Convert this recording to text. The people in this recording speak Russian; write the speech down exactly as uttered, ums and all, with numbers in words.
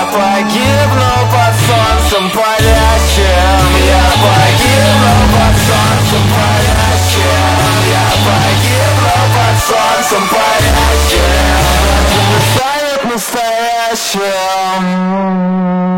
погибну под солнцем палящим. Я погибну под солнцем палящим. Я погибну под солнцем палящим. Это не станет настоящим.